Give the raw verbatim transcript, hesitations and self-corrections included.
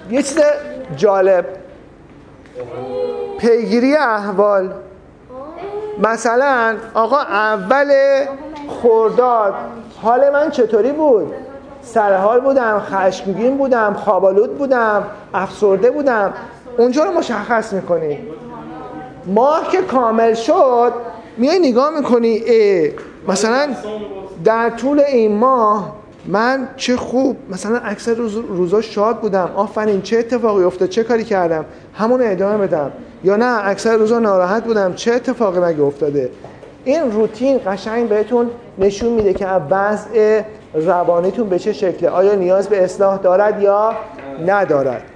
یه چیز جالب، پیگیری احوال. مثلا آقا اول خرداد حال من چطوری بود؟ سرحال بودم، خشمگین بودم، خواب‌آلود بودم، افسرده بودم. اونجا رو مشخص میکنی. ماه که کامل شد میای نگاه میکنی اه مثلا در طول این ماه من چه خوب مثلا اکثر روز روزا شاد بودم، آفرین چه اتفاقی افتاد، چه کاری کردم، همون ادامه بدم. یا نه اکثر روزا ناراحت بودم، چه اتفاقی مگه افتاده. این روتین قشنگ بهتون نشون میده که وضع روانیتون به چه شکله، آیا نیاز به اصلاح دارد یا ندارد.